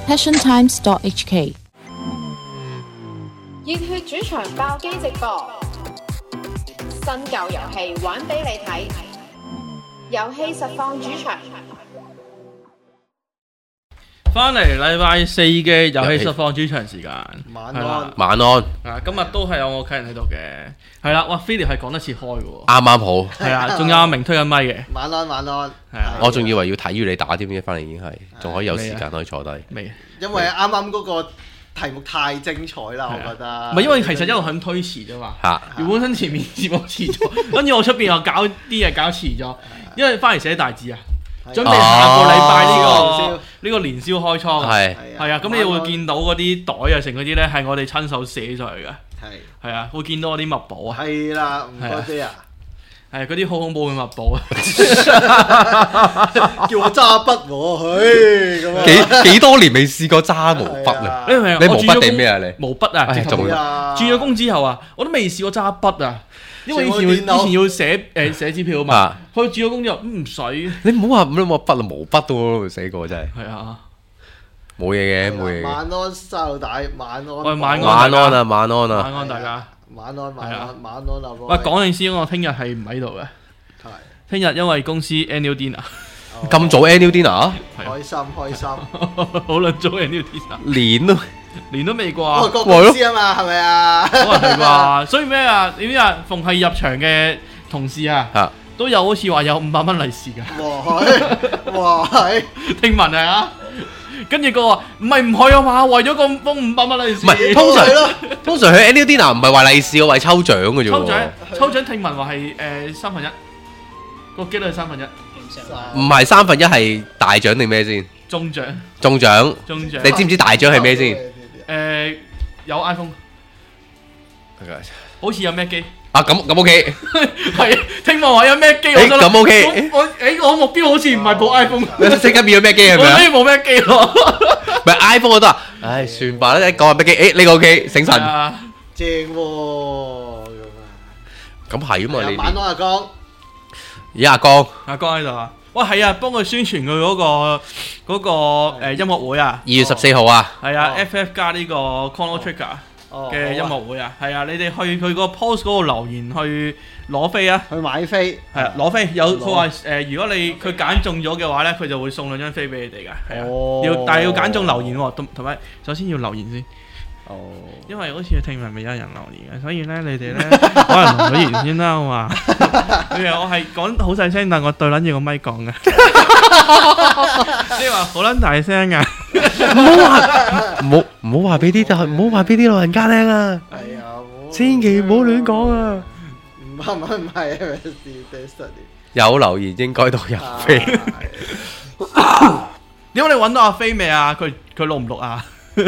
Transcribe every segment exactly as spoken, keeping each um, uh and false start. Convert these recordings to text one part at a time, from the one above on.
passion times dot h k。 熱血主場爆機直播，新舊遊戲玩俾你睇，遊戲實況主場。 翻嚟禮拜四嘅遊戲實況主場時間， 晚安， 晚安。 啊，今日都係有我屋企人喺度嘅，係啦，哇 Philip 係講得切開嘅喎， 啱啱好。 係啊，仲有阿明推緊咪嘅， 晚安晚安。 係啊， 我仲以為要睇住你打添，一翻嚟已經係，仲可以有時間可以坐低。 未， 因為啱啱嗰個題目太精彩啦，我覺得。 唔係因為其實一路係咁推遲啫嘛。 嚇！ 原本身前面節目遲咗，跟住我出邊又搞啲嘢搞遲咗，因為翻嚟寫大字啊。準備下個禮拜呢個呢個年宵開倉， 係係啊，咁你會見到嗰啲袋啊，成嗰啲咧係我哋親手寫上去嘅， 係係啊，會見到嗰啲墨寶啊， 係啦，唔該啲啊， 係嗰啲好恐怖嘅墨寶啊， 叫我揸筆喎，唉咁啊， 幾幾多年未試過揸毛筆啊？ 你明唔明啊？ 你毛我轉咗工筆定咩啊？你毛筆啊，直頭仲啊轉咗工之後啊，我都未試過揸筆啊。因為以前要以前要寫誒寫支票啊嘛，佢轉咗工之後唔使。 你唔好話咁多筆啊，毛筆都寫過真係。 係啊， 冇嘢嘅，冇嘢嘅。 晚安沙老大，晚安。 喂，晚安， 晚安啊，晚安啊， 晚安大家。 晚安，晚安，晚安啊！ 喂，講定先，我聽日係唔喺度嘅。 係。 聽日因為公司 annual dinner。 咁早 annual dinner？ 開心開心。 好撚早 annual dinner。 年都年都未過。 啩？ 個公司啊嘛，係咪啊？ 可能係啩？所以咩啊？你知啊？逢係入場嘅同事啊，都有好似話有五百蚊利是㗎。 哇係，哇係， 聽聞係啊。跟住個話唔係唔去啊嘛，為咗個封五百蚊利是。 唔係通常通常去 annual dinner 唔係話利是，我為抽獎嘅啫喎。 抽獎抽獎聽聞話係誒三分一，個機率係三分一。 唔係三分一係大獎定咩先？ 中獎。 中獎。 中獎。 你知唔知大獎係咩先？ 誒有 iPhone。好似有咩機？ 啊咁咁 OK。 係聽聞話有咩機？ 誒咁 OK。 我誒我目標好似唔係部 iPhone。 你即刻變咗咩機係咪啊？ 我呢部咩機咯？ 唔係 iPhone 我都話，唉算吧啦，一講話咩機，誒呢個 OK 醒神。 正喎咁啊！ 咁係啊嘛你。 晚安阿江。 咦阿江？ 阿江喺度啊！喂係啊，幫佢宣傳佢嗰個嗰個誒音樂會啊！ 二月十四號啊！ 係啊 ，F F 加呢個 Chrono Trigger 嘅音樂會啊！係啊，你哋去佢個 post 嗰度留言去攞飛啊！ 去買飛係啊，攞飛有佢話誒，如果你佢揀中咗嘅話咧，佢就會送兩張飛俾你哋㗎。係啊，要但係要揀中留言喎，同同埋首先要留言先。哦，因為好似聽聞未有人留言嘅，所以咧你哋咧可能留咗言先啦，好嘛？你話我係講好細聲，但我對撚住個咪講嘅。你話好撚大聲㗎？ 唔好話，唔好唔好話俾啲就唔好話俾啲老人家聽啊！ 係啊， 千祈唔好亂講啊！ 唔係唔係唔係， 有留言應該都有飛。 點解你揾到阿飛未啊？佢佢錄唔錄啊？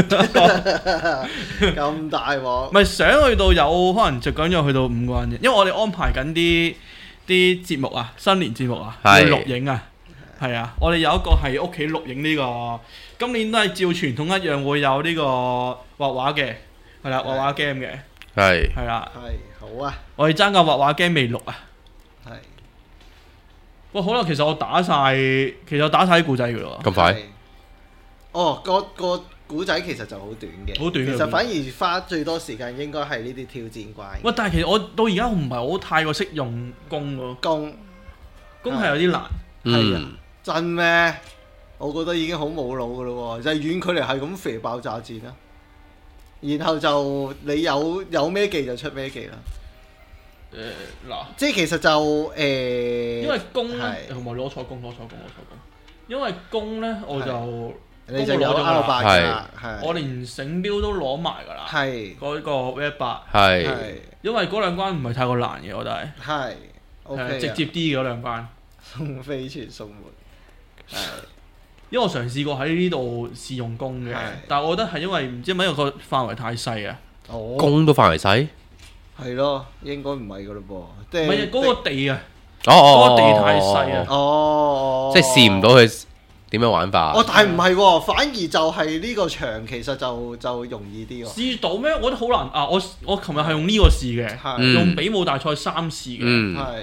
咁大鑊， 咪想去到有可能就講咗去到五個人嘅，因為我哋安排緊啲啲節目啊，新年節目啊，要錄影啊，係啊，我哋有一個係屋企錄影呢個，今年都係照傳統一樣會有呢個畫畫嘅，係啦，畫畫 game 嘅， 係係啦， 係好啊， 我哋爭個畫畫 game 未錄啊， 係， 哇好啦，其實我打晒，其實我打晒啲故仔㗎咯， 咁快？ 哦，個個古仔其實就好短嘅， 好短嘅。 其實反而花最多時間應該係呢啲挑戰怪。 喂，但係其實我到而家唔係好太過識用弓喎。 弓， 弓係有啲難。 係啊，真咩？我覺得已經好冇腦噶咯喎，就係遠距離係咁肥爆炸戰啦。然後就你有有咩技就出咩技啦。 誒嗱， 即係其實就誒， 因為弓咧，同埋攞錯弓，攞錯弓，攞錯弓。因為弓咧，我就。 你就有 R 八㗎啦， 係我連醒標都攞埋㗎啦， 係嗰個 V 八， 係因為嗰兩關唔係太過難嘅，我覺得係， 係 OK 直接啲嘅嗰兩關， 送飛傳送門，係， 因為我嘗試過喺呢度試用弓嘅，但係我覺得係因為唔知係咪因為個範圍太細啊， 哦， 弓都範圍細， 係咯，應該唔係㗎咯噃，即係唔係嗰個地啊， 哦哦， 嗰個地太細啊， 哦， 即係試唔到佢。點樣玩法？ 哦，但係唔係喎，反而就係呢個場其實就就容易啲喎。 試到咩？我覺得好難啊！我我琴日係用呢個試嘅，用比武大賽三試嘅， 係。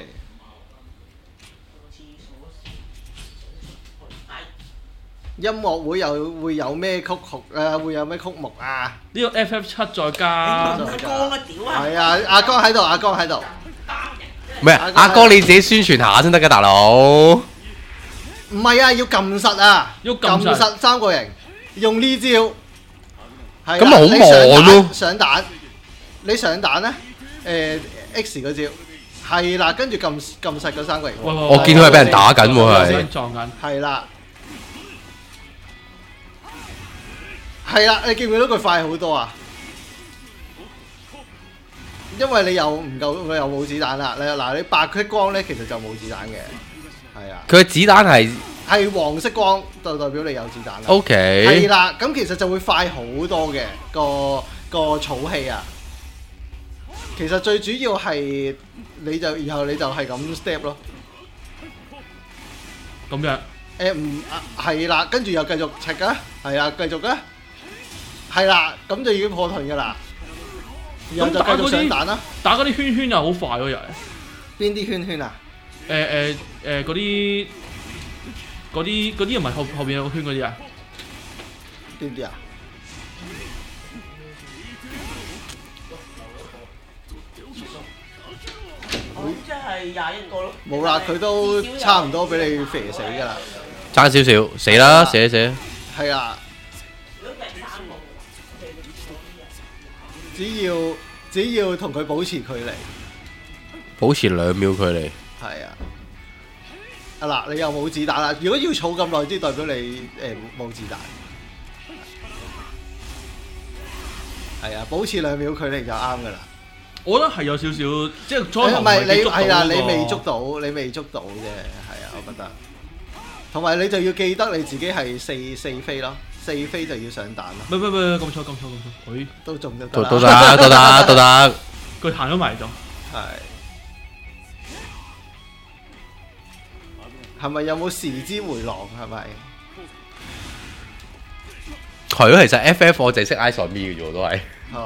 音樂會有會有咩曲曲誒？會有咩曲目啊？ 呢個 F F 七再加再加係啊！阿江喺度，阿江喺度。 唔係阿哥你自己宣傳下先得㗎，大佬。 唔係啊，要撳實啊， 要撳實撳實三個型，用呢招。係咁咪好你上忙咯蛋上蛋，你上蛋咧？誒 X 嗰招係啦，跟住撳撳實嗰三個型。 喂喂喂我見到係俾人打緊喎， 有係人撞緊。 係啦，係啦，你見唔見到佢快好多啊？因為你又唔夠，佢又冇子彈啦。你嗱，你白色光咧，其實就冇子彈嘅，係啊。 佢嘅子彈係係黃色光就代表你有子彈啦。 O K。 係啦，咁其實就會快好多嘅個個草氣啊。其實最主要係你就然後你就係咁 step 咯。 咁樣。 誒唔係啦，跟住又繼續赤㗎，係啊，繼續啊，係啦，咁就已經破盾㗎啦。然後就繼續上彈啦。 打嗰啲圈圈又好快喎，又係。 邊啲圈圈啊？ 誒誒誒嗰啲嗰啲嗰啲唔係後後邊有個圈嗰啲啊？ 邊啲啊？ 即係廿一個咯。 冇啦，佢都差唔多俾你肥死㗎啦。 爭少少，死啦，死啦死啦！ 係啊。只要只要同佢保持距離， 保持兩秒距離。 係啊。啊嗱，你又冇子彈啦。如果要儲咁耐，即代表你誒冇子彈。係啊，保持兩秒距離就啱噶啦。 我覺得係有少少，即係初頭唔係你係啊， 你你未捉到，你未捉到啫。係啊，我覺得。同埋你就要記得你自己係四四飛咯。四飛就要上彈咯。 唔唔唔，咁錯咁錯咁錯，佢都中得都都得都得都得。 佢行咗埋咗。 係。係咪有冇時之回廊？係咪？ 係咯，其實 F F 我淨係識 Ice on Me 嘅啫，都係。 係。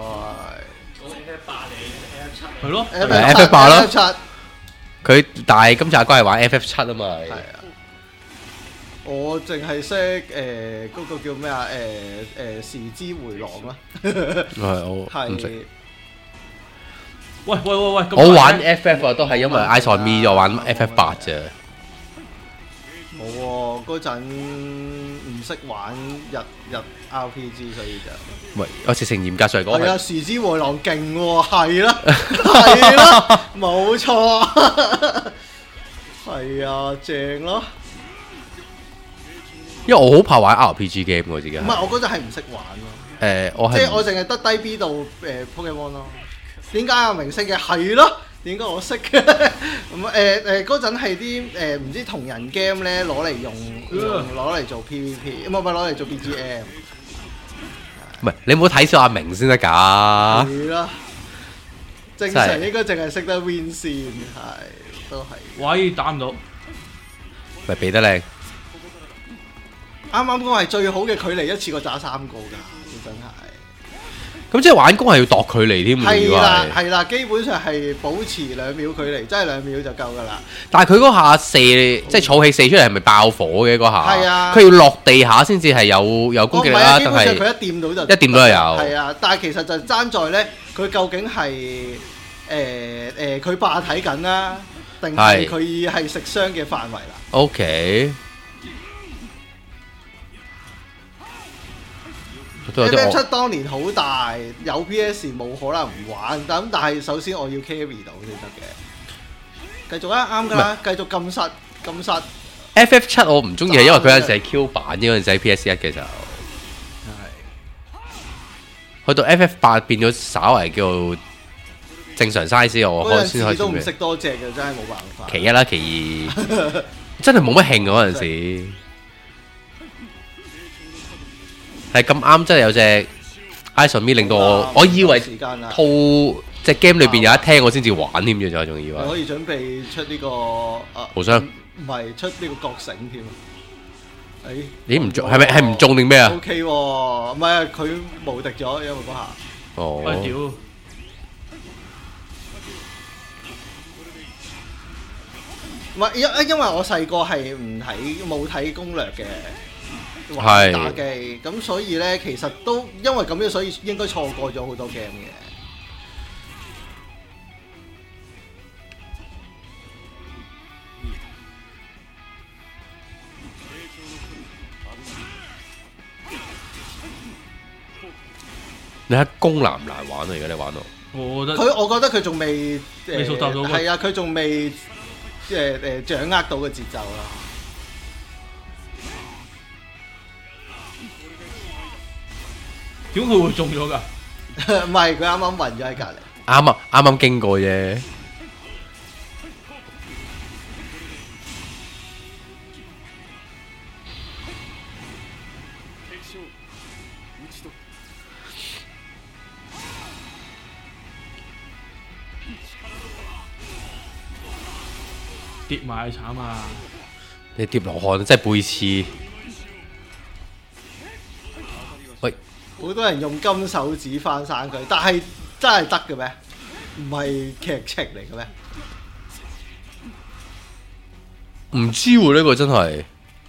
係咯。 F F 八咯。佢但係今次阿哥係玩 F F 七啊嘛。係啊。 我淨係識誒嗰個叫咩啊？誒誒時之回廊啦。 係我唔識。 喂喂喂喂！ 我玩 F F 啊，都係因為 Ice on Me 就玩 F F 八啫。 冇喎，嗰陣唔識玩日日 R P G， 所以就。 喂，我直情嚴格上嚟講係啊，時之回廊勁喎，係啦，係啦，冇錯，係啊，正咯。 因為我好怕玩 R P G game 我自己。唔係，我嗰陣係唔識玩咯。 誒，我係即係我淨係得低 B 度誒 Pokemon 咯。點解有明星嘅？係咯，點解我識嘅？咁誒誒嗰陣係啲誒唔知同人 game 咧攞嚟用，攞嚟做 P V P， 唔係唔係攞嚟做 B G M。 唔係你唔好睇小阿明先得㗎。 係啦，正常應該淨係識得 Win 線，係都係。 喂，打唔到。 咪俾得靚。 啱啱講係最好嘅距離，一次過打三個㗎，真係。 咁即係玩弓係要度距離添喎。 係啦，係啦，基本上係保持兩秒距離，真係兩秒就夠㗎啦。 但係佢嗰下射，即係儲氣射出嚟係咪爆火嘅嗰下？ 係啊。佢要落地下先至係有有攻擊力啦，定係佢一掂到就一掂到就有。 係啊，但係其實就爭在咧，佢究竟係誒誒佢霸體緊啦，定係佢係食傷嘅範圍啦 ？OK。 F F 七當年好大，有 P S 冇可能唔玩，咁但係首先我要 carry 到先得嘅。繼續啊，啱㗎啦，繼續撳實撳實。 F F 七我唔中意係因為佢有陣時係 Q 版，嗰陣時喺 P S 一嘅時候。係。去到 F F 八變咗稍為叫正常 size， 我開先開始都唔識多隻嘅，真係冇辦法。 其一啦，其二真係冇乜興嗰陣時。係咁啱，真係有隻 Ice on Me 令到我，我以為套隻 game 裏邊有一聽我先至玩添嘅，就仲以為。 可以準備出呢個啊， 無雙唔係出呢個覺醒添。誒， 咦唔中係咪係唔中定咩啊 ？O K 喎，唔係啊，佢無敵咗，因為嗰下。 哦。 我屌！ 唔係因因為我細個係唔睇冇睇攻略嘅。 玩打機，咁所以咧其實都因為咁樣，所以應該錯過咗好多 game 嘅。 你睇攻難唔難玩啊？而家你玩到， 我覺得佢，我覺得佢仲未未熟習到， 係啊，佢仲未誒誒掌握到個節奏啦。 點佢會中咗㗎？ 唔係，佢啱啱暈咗喺隔離。 啱啊，啱啱經過啫。 跌埋慘啊！ 你跌落汗真係背刺。喂， 好多人用金手指翻生佢，但係真係得嘅咩？唔係劇情嚟嘅咩？ 唔知喎，呢個真係。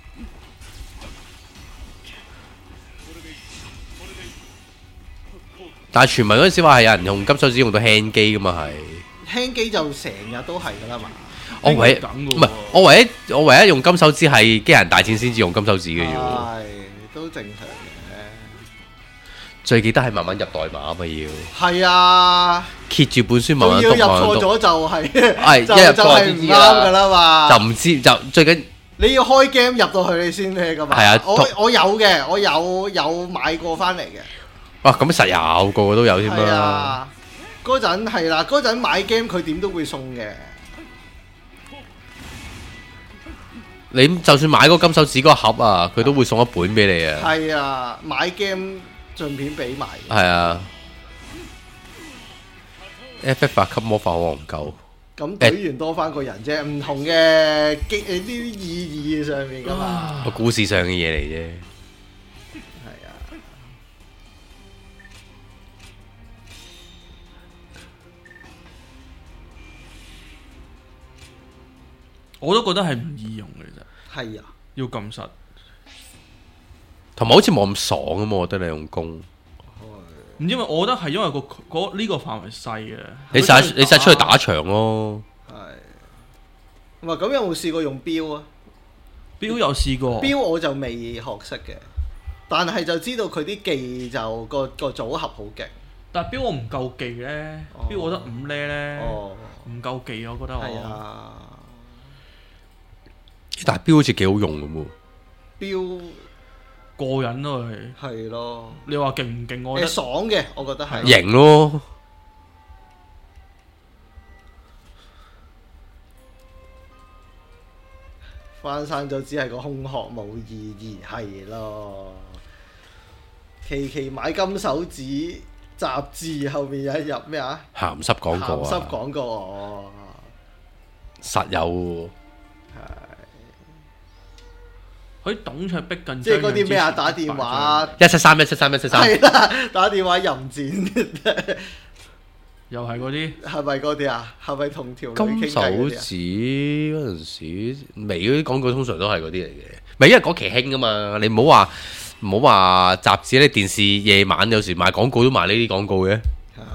但係傳聞嗰陣時話係有人用金手指用到輕機噶嘛，係。 輕機就成日都係㗎啦嘛。 我唯一唔係，我唯一我唯一用金手指係機人大戰先至用金手指嘅啫喎。 係，都正常嘅。 最記得係慢慢入代碼啊嘛要。 係啊。 揭住本書慢慢讀， 要入錯咗就係， 係就就係唔啱㗎啦嘛。 就唔知就最緊。 你要開 game 入到去你先咩㗎嘛？ 係啊。 我我有嘅，我有有買過翻嚟嘅。 哇！咁實有個個都有添啦。 係啊。嗰陣係啦，嗰陣買 game 佢點都會送嘅。 你就算買嗰金手指嗰個盒啊，佢都會送一本俾你啊。 係啊，買 game 順便俾埋。 係啊 ，F F 八級魔法好戇鳩。 咁隊員多翻個人啫，唔同嘅機誒啲意義上面噶嘛。 個故事上嘅嘢嚟啫。 係啊。 我都覺得係唔易用嘅啫。 係啊， 要撳實， 同埋好似冇咁爽咁嘛，我覺得你用弓。 唔知咪，我覺得係因為個嗰呢個範圍細嘅。 你曬你曬出去打場咯。 係。唔係咁有冇試過用標啊？ 標有試過。 標我就未學識嘅，但係就知道佢啲技就個個組合好勁。 但係標我唔夠技咧，標我得五咧咧，唔夠技我覺得我。 係啊。 但係標好似幾好用咁喎。 標過癮咯係。 係咯。 你話勁唔勁？我覺得爽嘅，我覺得係。 型咯。 翻生咗只係個空殼冇意義，係咯。期期買金手指雜誌後面有一入咩啊？ 鹹濕廣告啊！ 鹹濕廣告哦， 實有喎。 佢董卓逼近， 即係嗰啲咩啊？打電話一七三一七三一七三， 係啦，打電話淫戰， 又係嗰啲， 係咪嗰啲啊？係咪同條女金傾偈手嗰啲啊？ 指嗰陣時，尾嗰啲廣告通常都係嗰啲嚟嘅。咪因為嗰期興噶嘛，你唔好話唔好話雜誌咧，電視夜晚有時賣廣告都賣呢啲廣告嘅。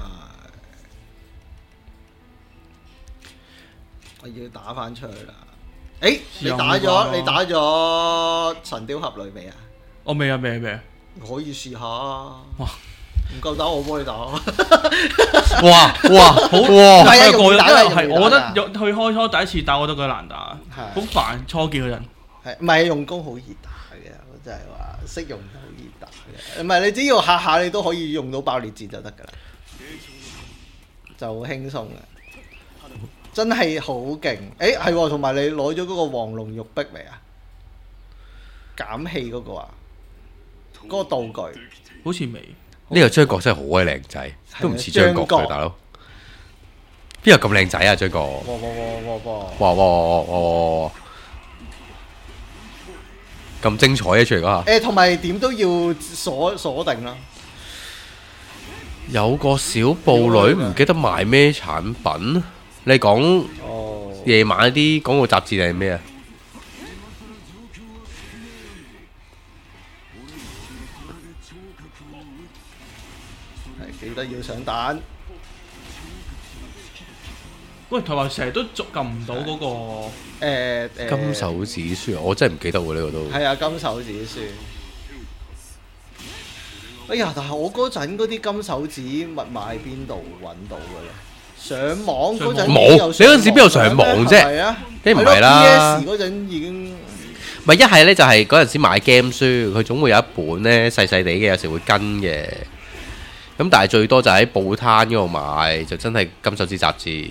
我要打翻出去啦！誒，你打咗你打咗神雕俠侶未啊？ 我未啊，未啊，未啊！ 可以試下啊！唔夠打我幫你打。 哇哇好哇！係啊， 過癮， 因為係我覺得有去開初第一次打，我都覺得難打，好煩初見嘅人。 係唔係用功好易打嘅？我真係話識用好易打嘅。唔係你只要下下你都可以用到爆裂戰就得㗎啦，就好輕鬆嘅。真係好勁！誒係喎，同埋你攞咗嗰個黃龍玉璧未啊？減氣嗰個啊，嗰、嗰個道具好似未。 呢個張國真係好鬼靚仔，都唔似張國嘅大佬。邊有咁靚仔啊？張國！哇哇哇哇哇哇哇哇！咁精彩嘅出嚟嗰下。 誒，同埋點都要鎖鎖定啦。 有個小布女唔記得賣咩產品。你講夜晚啲廣告雜誌定係咩啊？ 得要上蛋。 喂，同埋成日都捉撳唔到嗰個誒誒金手指書，我真係唔記得喎呢個都。 係啊，金手指書。哎呀！但係我嗰陣嗰啲金手指密碼喺邊度揾到嘅咧？上網嗰陣冇，你嗰陣時邊有上網啫？ 係啊， 梗唔係啦。 P S 嗰陣已經唔係一係咧，就係嗰陣時買 game 書，佢總會有一本咧細細地嘅，有時會跟嘅。咁但係最多就喺報攤嗰度買，就真係金手指雜誌。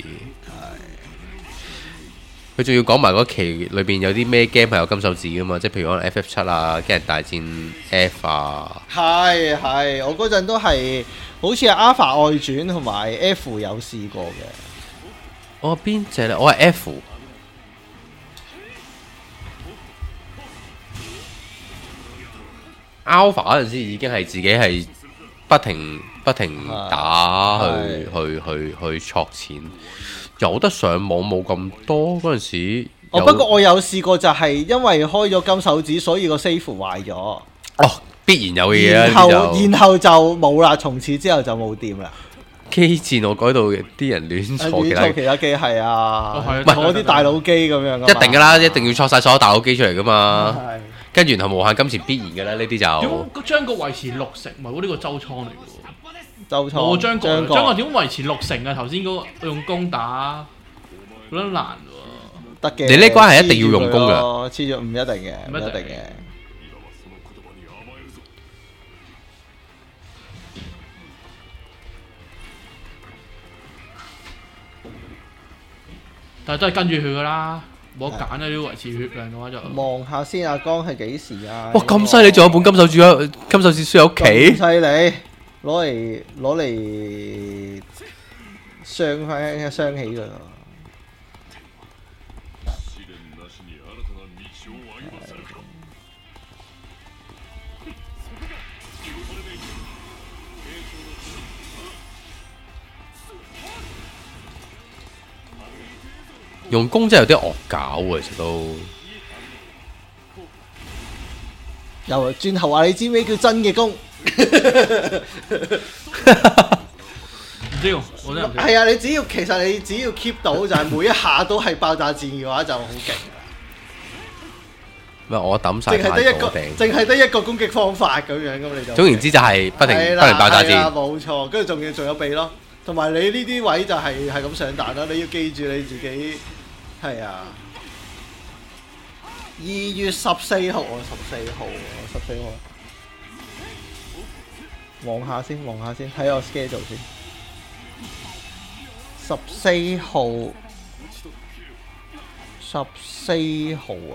佢仲要講埋嗰期裏邊有啲咩 game 係有金手指噶嘛？即係譬如可能 F F 七啊、機人大戰 F 啊。 係係，我嗰陣都係好似係 Alpha 外傳同埋 F 有試過嘅。 我邊隻咧？我係 F。Alpha 嗰陣時已經係自己係不停不停打去去去去戳錢。有得上網冇咁多嗰陣時。 哦，不過我有試過，就係因為開咗金手指，所以個 save 壞咗。 哦，必然有嘅嘢。 然後然後就冇啦，從此之後就冇掂啦。 機戰我改到啲人亂錯其他其他機係啊， 唔係嗰啲大佬機咁樣。 一定㗎啦，一定要錯晒所有大佬機出嚟㗎嘛。跟住然後無限金錢必然㗎啦，呢啲就。 點個張國維持六成？唔係喎，呢個周倉嚟㗎喎。 周倉。 冇張國，張國點維持六成啊？頭先嗰個用攻打，覺得難喎。 得嘅。 你呢關係一定要用功㗎。 黐住唔一定嘅，唔一定嘅。 但係都係跟住佢㗎啦，冇得揀啊！要維持血量嘅話就。 望下先，阿江係幾時啊？ 哇！咁犀利，仲有本金手指喺金手指書喺屋企。 犀利！攞嚟攞嚟傷翻一傷起㗎。 用功真係有啲惡搞喎，其實都。 又轉頭話你知咩叫真嘅功？唔知喎，我真係唔知。 係啊，你只要其實你只要 keep 到就係每一下都係爆炸戰嘅話就好勁。 唔係我抌晒淨係得一個，淨係得一個攻擊方法咁樣，咁你就。 總言之就係不停不停爆炸戰。 冇錯，跟住仲要仲有避咯，同埋你呢啲位就係係咁上彈啦，你要記住你自己係啊。二月十四號，我十四號，我十四號。望下先，望下先，睇我 schedule 先。十四號，十四號啊！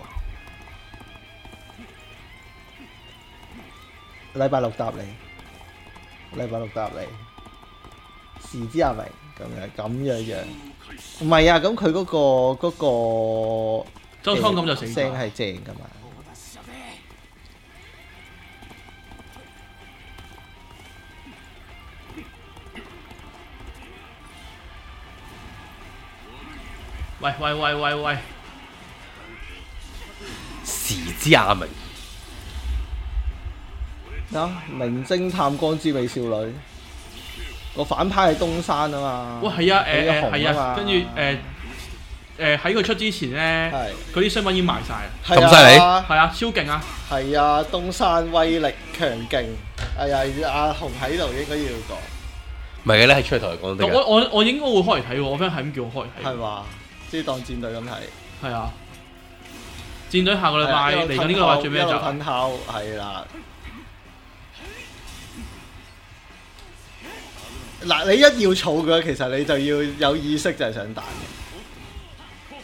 禮拜六答你，禮拜六答你。時之阿明咁樣咁樣樣，唔係啊！咁佢嗰個嗰個周倉咁就死聲係正㗎嘛。 喂喂喂喂喂！ 時之阿明啊！名偵探光之美少女個反派係東山啊嘛。 哇，係啊，誒誒係啊，跟住誒誒喺佢出之前咧，佢啲商品已經賣晒啦。 咁犀利？ 係啊，超勁啊！ 係啊，東山威力強勁。哎呀，阿紅喺度應該要講。 唔係嘅咧，係出嚟同佢講得嘅。 我我我應該會開嚟睇喎，我 friend 係咁叫我開嚟睇。 係嘛？即係當戰隊咁睇。 係啊，戰隊下個禮拜嚟緊呢個禮拜最尾一集。 吞烤係啦。嗱，你一要儲嘅，其實你就要有意識就係想彈嘅，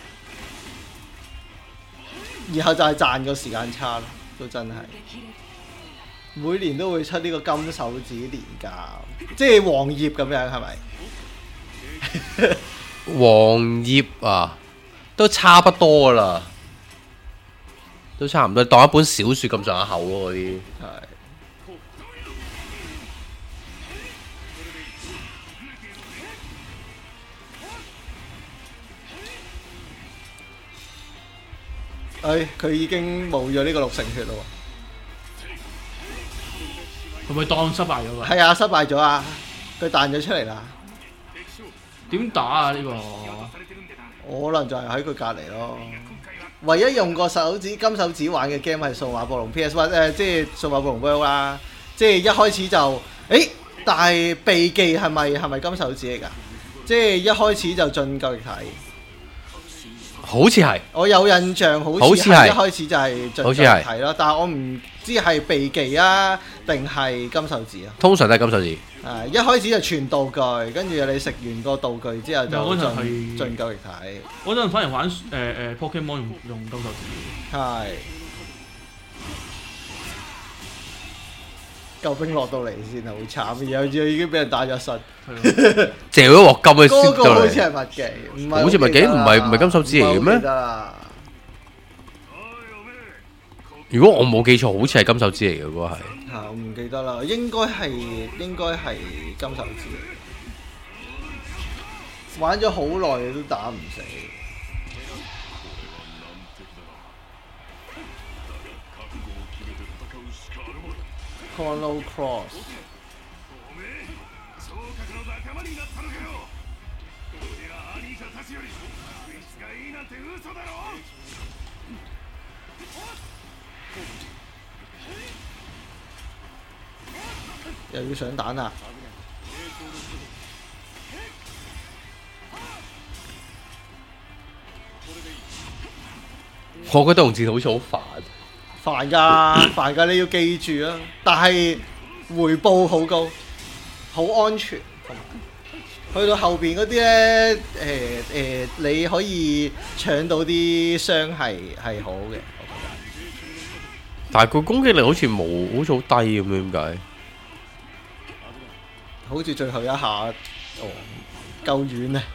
然後就係賺個時間差咯，都真係。每年都會出呢個金手指年鑑，即係黃頁咁樣係咪？ 黃頁啊，都差不多啦，都差唔多，當一本小説咁上下厚咯嗰啲。 係。誒，佢已經冇咗呢個六成血咯喎， 係咪當失敗咗㗎？ 係啊，失敗咗啊！ 佢彈咗出嚟啦。 點打啊？呢個我可能就係喺佢隔離咯。唯一用過手指金手指玩嘅 game 係數碼暴龍 P S One 誒，即係數碼暴龍 World 啦。即係一開始就誒，但係秘技係咪係咪金手指嚟㗎？即係一開始就進究極體。 好似係， 我有印象，好似係一開始就係進究極體咯。但係我唔知係秘技啊，定係金手指啊？ 通常都係金手指。 誒，一開始就全道具，跟住你食完個道具之後就進進究極體。 嗰陣反而玩誒誒 Pokemon 用用金手指。 係。救兵落到嚟先係好慘嘅，有已經俾人打咗身， 嚼咗鑊金嘅。 嗰個好似係麥記，唔係好似麥記，唔係唔係金手指嚟嘅咩？如果我冇記錯，好似係金手指嚟嘅嗰個係。 係我唔記得啦，應該係應該係金手指。玩咗好耐都打唔死。Chrono Cross 又要上彈啊！ 我覺得紅箭好似好煩。 煩㗎，煩㗎，你要記住啊！但係回報好高，好安全。去到後邊嗰啲咧，誒、呃、誒、呃，你可以搶到啲傷係係好嘅，我覺得。 但係佢攻擊力好似冇，好似好低咁樣，點解？ 好似最後一下，哦，夠遠啊！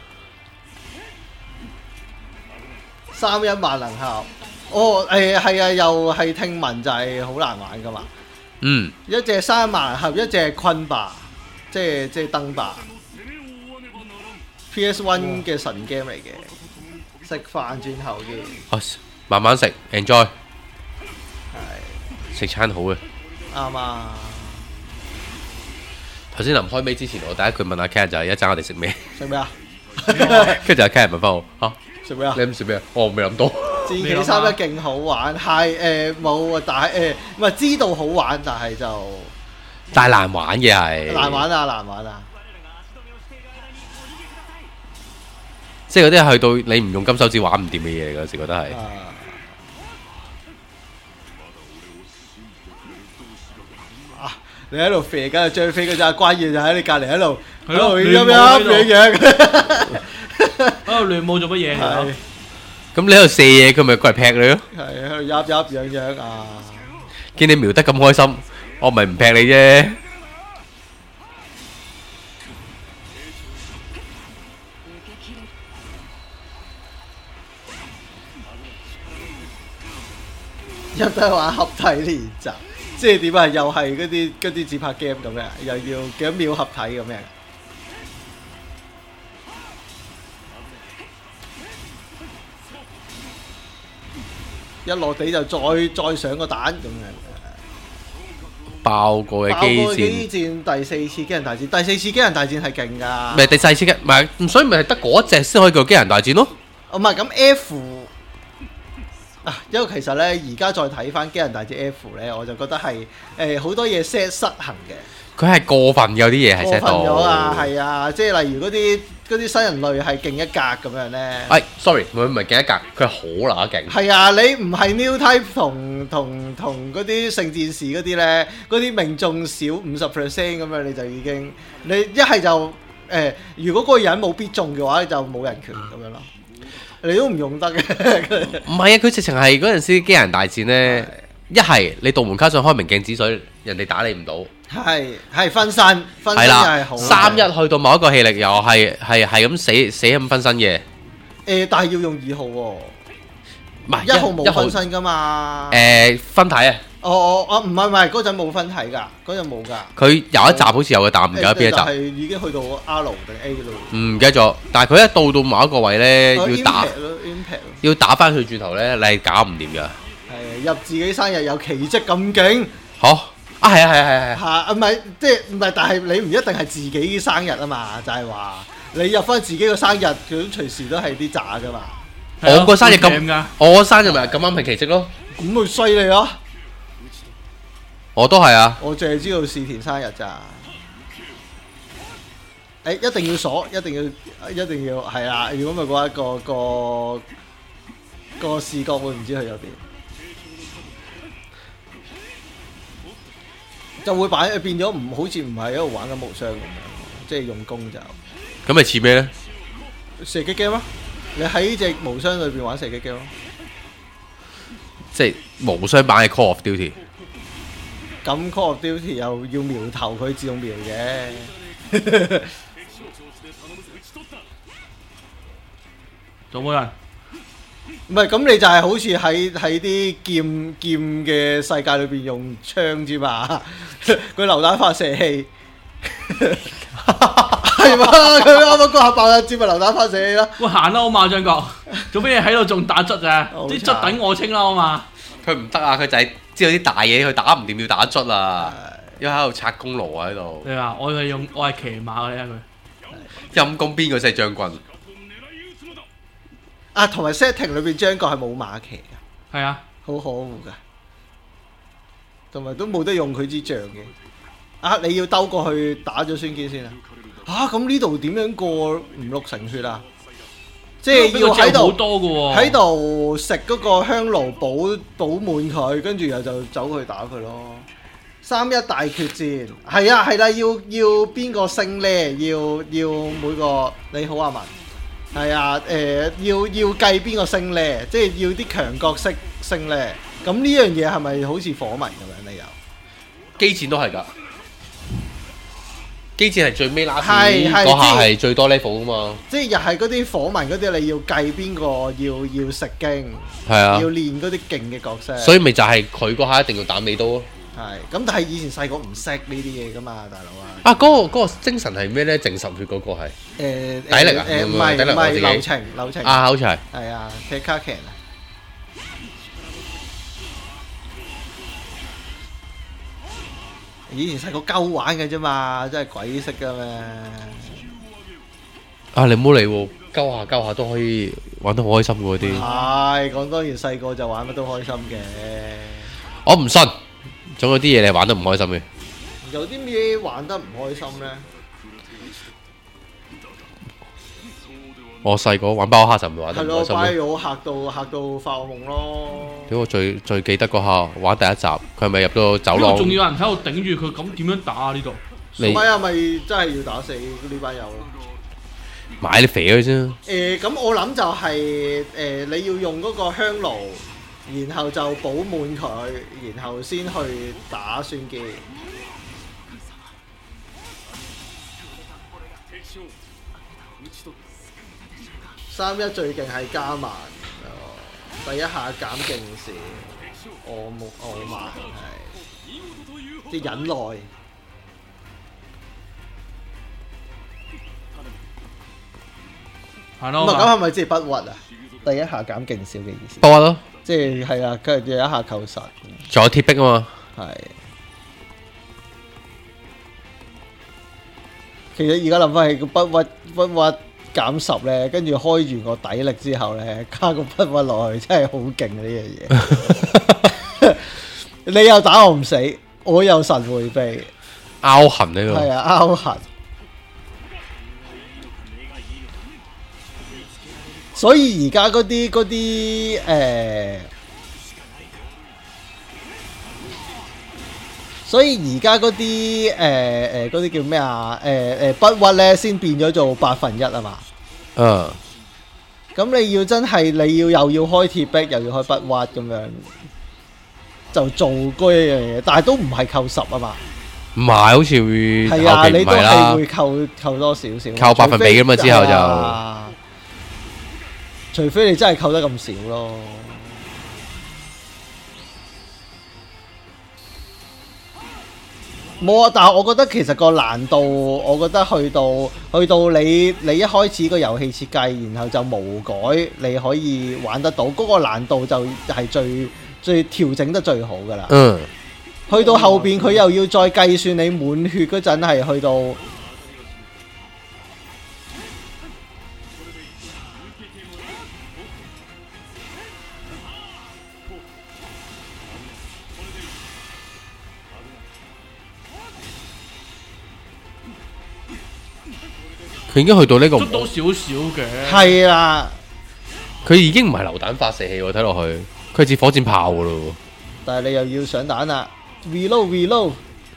三一萬能效。哦，誒係啊，又係聽聞就係好難玩噶嘛。 嗯， 一隻三萬合，一隻坤霸，即係即係燈霸。P S One 嘅神 game 嚟嘅，食飯轉頭嘅。 哦，慢慢食 ，enjoy。 係。 食餐好嘅。 啱啊！ 頭先臨開尾之前，我第一句問阿 Ken 就係一陣我哋食咩？ 食咩啊？ 跟住阿 Ken 問翻我嚇。 食咩啊？ 你唔食咩啊？我未諗到。 戰棋三一勁好玩，係誒冇啊，但係誒唔係知道好玩，但係就但係難玩嘅係。 難玩啊！難玩啊！ 即係嗰啲係去到你唔用金手指玩唔掂嘅嘢，嗰時覺得係。 啊！你喺度飛緊，張飛嗰隻關羽就喺你隔離喺度， 係咯， 亂咁樣樣樣。 喺度亂舞做乜嘢？係。 咁你喺度射嘢，佢咪過嚟劈你咯？ 係喺度噏噏樣樣啊！ 見你瞄得咁開心，我咪唔劈你啫。 入得玩合體練習，即係點啊？又係嗰啲嗰啲自拍 game 咁樣，又要幾多秒合體咁樣。一落地就再再上個蛋咁樣。 爆過嘅機戰， 機戰第四次機人大戰，第四次機人大戰係勁㗎。 咪第四次嘅，唔係，所以咪係得嗰一隻先可以叫機人大戰咯。 唔係咁 F 啊，因為其實咧而家再睇翻機人大戰 F 咧，我就覺得係誒好多嘢 set 失衡嘅。 佢係過分，有啲嘢係 set 到。 過分咗啊，係啊，即係例如嗰啲嗰啲新人類係勁一格咁樣咧。 係 ，sorry，佢唔係勁一格，佢係好乸勁。 係啊，你唔係 new type 同同同嗰啲聖戰士嗰啲咧，嗰啲命中少五十 percent 咁樣，你就已經你一係就誒，如果嗰個人冇必中嘅話，就冇人權咁樣咯。你都唔用得嘅。 唔係啊，佢直情係嗰陣時機人大戰咧，一係你道門卡上開明鏡止水，人哋打你唔到。 係係分身，分身又係好。 三一去到某一個氣力又係係係咁死死咁分身嘅。 誒，但係要用二號喎。 唔係一號冇分身㗎嘛。 誒分體啊！ 哦哦哦，唔係唔係，嗰陣冇分體㗎，嗰陣冇㗎。 佢有一集好似有嘅，但唔記得邊一集。 係已經去到 R 定 A 咯。 唔記得咗，但係佢一到到某一個位咧，要打要打翻佢轉頭咧，你係搞唔掂㗎。 係入自己生日有奇蹟咁勁。 好。 啊係啊係啊係啊嚇啊唔係即係唔係？但係你唔一定係自己生日啊嘛，就係話你入翻自己個生日，佢都隨時都係啲渣噶嘛。 我個生日好咁㗎， 我個生日咪咁啱係奇蹟咯。 咁咪犀利咯！ 我都係啊。 我淨係知道試田生日咋。誒、一定要鎖，一定要，一定要係啦。如果唔係嘅話，個個個視覺會唔知去咗邊，就會擺變咗唔好似唔係喺度玩緊無雙咁樣，即係用弓就咁咪似咩咧？ 射擊 game 咯。你喺隻無雙裏邊玩射擊 game 咯。 即係無雙版嘅 Call of Duty。 咁 Call of Duty 又要瞄頭佢自動瞄嘅。 做冇人？ 唔係咁，你就係好似喺喺啲劍劍嘅世界裏邊用槍啫嘛，佢榴彈發射器係嘛？佢啱啱嗰下爆炸節咪榴彈發射器啦。 喂，行啦好嘛，張國，做咩嘢喺度仲打卒啊？ 好啲卒等我清啦好嘛？ 佢唔得啊！佢就係知道啲大嘢佢打唔掂要打卒啊，因為喺度拆功勞啊喺度。 你話我係用我係騎馬嘅，佢陰公邊個先係將軍？ 啊，同埋 setting 裏邊張國係冇馬騎㗎， 係啊， 好可惡㗎，同埋都冇得用佢支杖嘅。啊，你要兜過去打咗孫堅先啊！嚇，咁呢度點樣過五六成血啊？即係要喺好度多嘅喎， 喺度食嗰個香爐補補滿佢，跟住然後就走去打佢咯。三一大決戰係啊係啦，要要邊個勝咧？要要每個你好阿文係啊誒，要要計邊個勝咧？即係要啲強角色勝咧。咁呢樣嘢係咪好似火紋咁樣咧？又機戰都係㗎。機戰係最尾拉係係嗰下即係係最多 level 噶嘛， 即係又係嗰啲火紋嗰啲，你要計邊個要要食經， 係啊要，練嗰啲勁嘅角色。 所以咪就係佢嗰下一定要打美刀咯。 係咁，但係以前細個唔識呢啲嘢噶嘛，大佬啊！ 啊，嗰個嗰個精神係咩咧？淨十血嗰個係誒底力啊誒唔係底力我自己唔係流程流程啊，好似係係啊，踢卡劇啊！以前細個鳩玩嘅啫嘛，真係鬼識噶咩？ 啊！你唔好理喎，鳩下鳩下都可以玩得好開心嘅嗰啲。 係講當然細個就玩乜都開心嘅。 我唔信，總有啲嘢你係玩得唔開心嘅。 有啲咩玩得唔開心咧？ 我細個玩包黑就唔係玩係咯， 得唔開心咯。 擺我嚇到嚇到發惡夢咯。 屌我最最記得嗰下玩第一集，佢係咪入到走廊？ 呢度仲有人喺度頂住佢，咁點樣打啊？呢度你唔係啊，咪真係要打死呢班友咯。 買你肥佢啫。 誒咁、我諗就係、誒、你要用嗰個香爐，然後就補滿佢，然後先去打孫堅。三一最勁係加慢，哦第一下減勁時，我冇我慢係，即係忍耐。 係咁啊，咁咯， 係咪即係不屈啊？第一下減勁少嘅意思， 不屈咯， 即係係啊，跟住一下扣實， 仲有鐵壁啊嘛。 係。其實而家諗翻起個不屈不屈減十咧，跟住開完個底力之後咧，加個不屈落去，真係好勁啊！呢樣嘢，你又打我唔死，我又神迴避， 拗痕呢個係啊，拗痕。所以而家嗰啲嗰啲誒，所以而家嗰啲誒誒嗰啲叫咩啊？誒誒不屈咧，先變咗做八分一啊嘛。 嗯， 咁你要真係你要又要開鐵壁，又要開不屈咁樣，就做嗰一樣嘢，但係都唔係扣十啊嘛。 唔係，好似會係啊， 後期你都係唔係啦會。扣扣多少少， 扣百分比㗎嘛除非之後就係啊除非你真係扣得咁少咯。冇啊，但係我覺得其實個難度，我覺得去到去到你你一開始個遊戲設計，然後就無改，你可以玩得到，嗰、個難度就係最最調整得最好噶啦。 嗯， 去到後邊佢又要再計算你滿血嗰陣係去到。 佢已經去到呢個捉到少少嘅， 係啦， 佢已經唔係榴彈發射器喎，睇落去佢係似火箭炮噶咯。 但係你又要上彈啦 ，reload reload。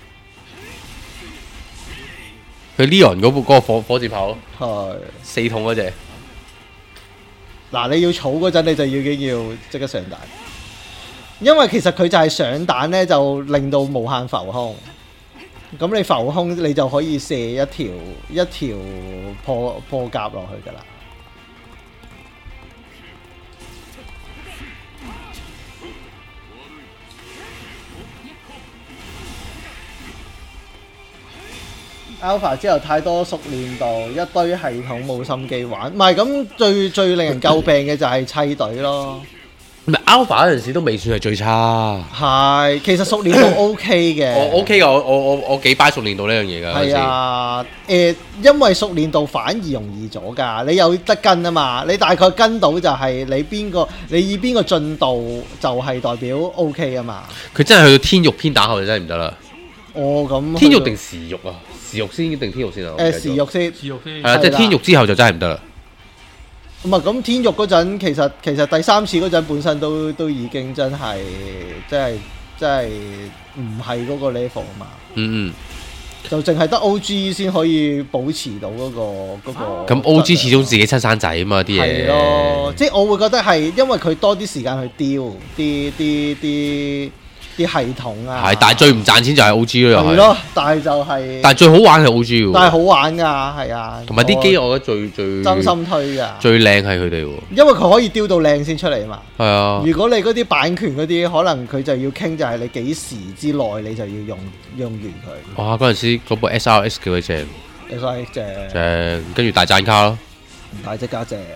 佢 Leon 嗰部嗰個火火箭炮， 係四筒嗰隻。 嗱，你要儲嗰陣，你就已經要即刻上彈，因為其實佢就係上彈咧，就令到無限浮空。咁你浮空，你就可以射一條一條破破甲落去㗎啦。Alpha 之後太多熟練度，一堆系統冇心機玩，唔係咁最最令人詬病嘅就係砌隊咯。 唔係 Alpha 嗰陣時都未算係最差。 係，其實熟練度 OK 嘅。 我 OK 噶，我我我我幾擺熟練度呢樣嘢㗎。 係啊，誒，因為熟練度反而容易咗㗎，你有得跟啊嘛，你大概跟到就係你邊個，你以邊個進度就係代表 OK 啊嘛。 佢真係去到天獄篇打後就真係唔得啦。 哦，咁天獄定時獄啊？時獄先定天獄先啊？ 誒，時獄先， 時獄先。 係啊，即係天獄之後就真係唔得啦。 唔係咁天獄嗰陣，其實其實第三次嗰陣本身都都已經真係，真係真係唔係嗰個 level 啊嘛。嗯嗯。就淨係得 O G 先可以保持到嗰、嗰個嗰、嗰個。咁 O G 始終自己親生仔啊嘛，啲嘢。 係咯，即係我會覺得係因為佢多啲時間去雕啲啲啲。啲系統啊， 係，但係最唔賺錢就係 O G 咯，又係。係咯， 但係就係、是。但係最好玩係 O G 喎。 但係好玩㗎，係啊。同埋啲機，我覺得最最真心推㗎。最靚係佢哋喎。因為佢可以雕到靚先出嚟啊嘛。 係啊。如果你嗰啲版權嗰啲，可能佢就要傾，就係你幾時之內你就要用用完佢。 哇！嗰陣時嗰部 S R X 幾鬼正。 S R X 正。 正，跟住大讚卡咯。 大隻家正。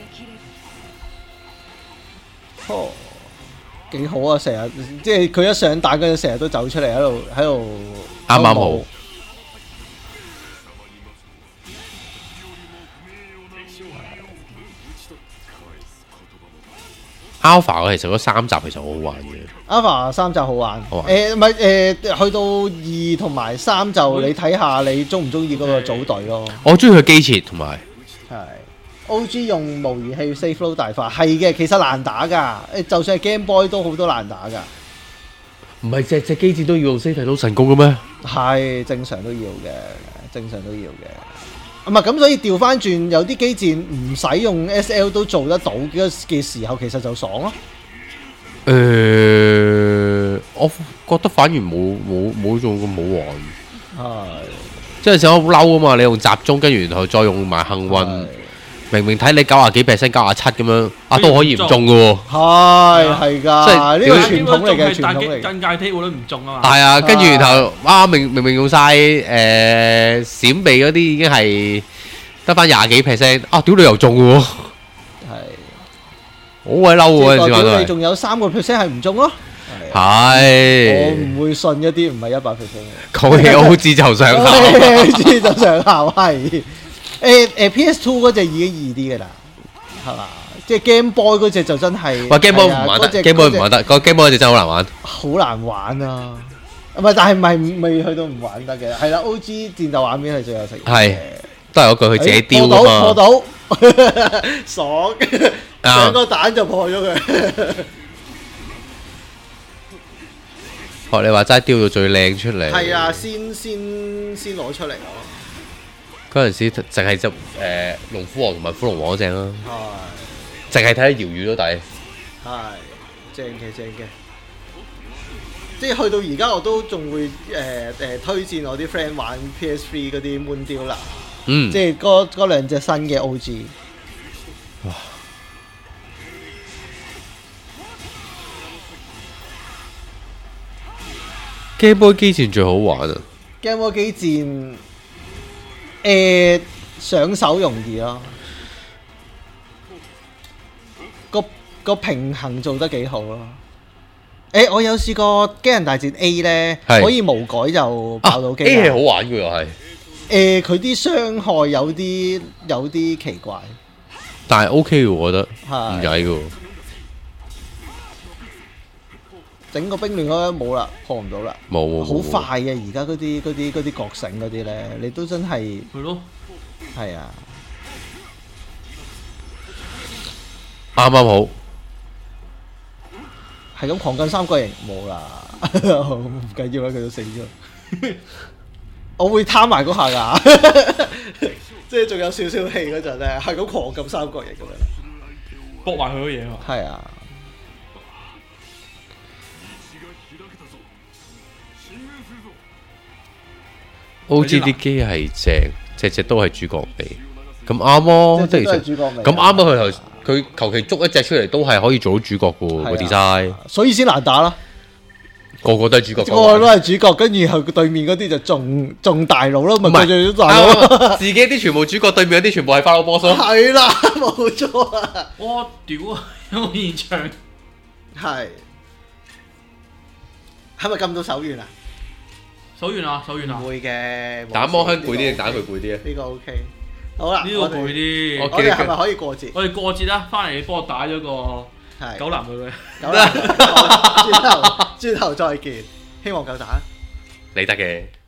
哦。幾好啊！成日即係佢一上彈嗰陣，成日都走出嚟喺度喺度啱啱好。Alpha 其實嗰三集其實好好玩嘅。 Alpha 三集好玩。誒唔係誒，去到二同埋三就你睇下你中唔中意嗰個組隊咯。 我中意佢機設同埋。 係。O G 用模擬器 safe load 大法係嘅，其實難打㗎。誒，就算係 Game Boy 都好多難打㗎。 唔係隻隻機子都要用 safe load 神功嘅咩？ 係正常都要嘅，正常都要嘅。唔係咁，所以調翻轉有啲機戰唔使用 S L 都做得到嘅嘅時候，其實就爽咯。 誒、呃，我覺得反而冇冇冇做咁好玩。係，即係成日好嬲啊嘛！你用集中，跟住然後再用埋幸運。明明睇你九廿幾 percent 九廿七咁樣，啊都可以唔中嘅喎。係係㗎，即係呢個傳統嚟嘅傳統嚟。 真界踢我都唔中啊嘛。 係啊，跟住然後哇，明明明用晒誒閃避嗰啲已經係得翻廿幾 percent，啊屌你又中嘅喎。係。好鬼嬲喎！嗰陣時話都係。你仲有三個 percent 係唔中咯。 係。 我唔會信一啲唔係一百 percent 嘅。 講起 O G 就上校。 O G 就上校係。誒誒 P S Two 嗰隻已經易啲嘅啦，係嘛？即係 Game Boy 嗰隻就真係， 哇 Game Boy 唔玩得 ，Game Boy 唔玩得，個 Game Boy 嗰隻真係好難玩， 好難玩啊！唔係，但係唔係未去到唔玩得嘅，係啦 O G 戰鬥畫面係最有食嘅， 係都係嗰句佢自己雕㗎嘛， 破到破到，爽，兩個蛋就破咗佢。 學你話齋雕到最靚出嚟， 係啊，先先先攞出嚟咯。 嗰陣時淨係執誒龍虎王同埋虎龍王嗰隻啦，係，淨係睇得遙遠都抵， 係正嘅正嘅，即係去到而家我都仲會誒誒、呃呃、推薦我啲 friend 玩 P S three 嗰啲 Moon Dealer，嗯，即係嗰嗰兩隻新嘅 O G。哇 Game Boy 機戰最好玩啊 ！Game Boy 機戰。誒、呃、上手容易咯，個個平衡做得幾好咯。 誒，我有試過《機人大戰 A》咧，可以無改就爆到機。 A 係好玩嘅又係。 誒，佢啲傷害有啲有啲奇怪， 但係 OK 嘅，我覺得唔曳嘅。 整個冰亂嗰冇啦，破唔到啦。 冇冇好快嘅，而家嗰啲嗰啲嗰啲覺醒嗰啲咧，你都真係係咯， 係啊， 啱啱好。 係咁狂緊三角形冇啦，唔緊要啦，佢都死咗。我會貪埋嗰下㗎，即係仲有少少氣嗰陣咧，係咁狂撳三角形咁樣， 搏埋佢嗰嘢喎。 係啊。 O G 啲機係正，隻隻都係主角嚟，咁啱咯，即係主角嚟。 咁啱咯，佢頭佢求其捉一隻出嚟都係可以做到主角嘅喎，個 design。所以先難打啦。 個個都係主角， 個個都係主角，跟住後對面嗰啲就仲仲大佬咯，咪佢做大佬。 自己啲全部主角，對面嗰啲全部係 Final Boss。 係啦，冇錯啊！ 我屌啊！有冇現場？ 係係咪撳到手軟啊？ 手軟啊！手軟啊！ 唔會嘅， 打魔香攰啲定打佢攰啲啊？ 呢個 OK。好啦， 呢個攰啲。 我哋係咪可以過節？ 我哋過節啦，翻嚟你幫我打咗個九男女女。 九男，轉頭轉頭再見，希望夠打。 你得嘅。